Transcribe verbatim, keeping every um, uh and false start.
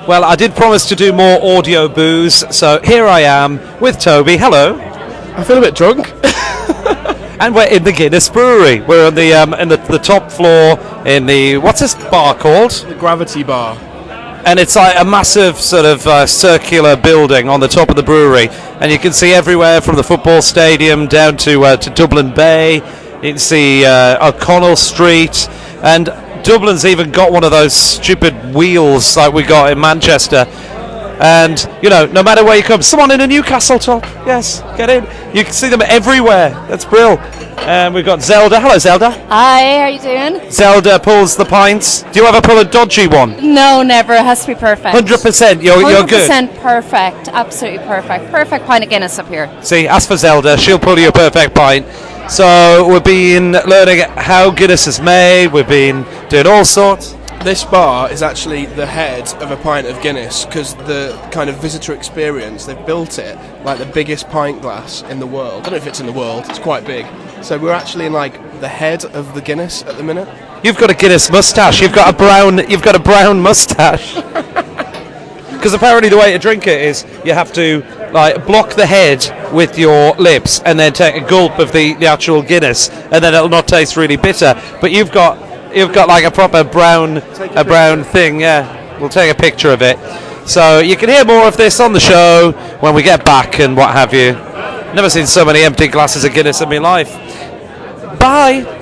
Well, I did promise to do more audio booze, so here I am with Toby. Hello. I feel a bit drunk. And we're in the Guinness Brewery. We're on the um, in the, the top floor in the, what's this bar called? The Gravity Bar. And it's like a massive sort of uh, circular building on the top of the brewery, and you can see everywhere from the football stadium down to uh, to Dublin Bay. You can see uh, O'Connell Street, and Dublin's even got one of those stupid wheels like we got in Manchester. And, you know, no matter where you come, someone in a Newcastle top, yes, get in. You can see them everywhere. That's brilliant. And we've got Zelda. Hello, Zelda. Hi, how are you doing? Zelda pulls the pints. Do you ever pull a dodgy one? No, never. It has to be perfect. one hundred percent. You're, you're good. one hundred percent perfect. Absolutely perfect. Perfect pint of Guinness up here. See, ask for Zelda. She'll pull you a perfect pint. So we've been learning how Guinness is made. We've been doing all sorts. This bar is actually the head of a pint of Guinness because the kind of visitor experience, they've built it like the biggest pint glass in the world. I don't know if it's in the world, it's quite big. So we're actually in like the head of the Guinness at the minute. You've got a Guinness moustache. You've got a brown. You've got a brown moustache. Because apparently the way to drink it is you have to like block the head with your lips and then take a gulp of the, the actual Guinness, and then it'll not taste really bitter. But you've got. You've got like a proper brown, a, a brown thing, yeah. We'll take a picture of it. So you can hear more of this on the show when we get back and what have you. Never seen so many empty glasses of Guinness in my life. Bye.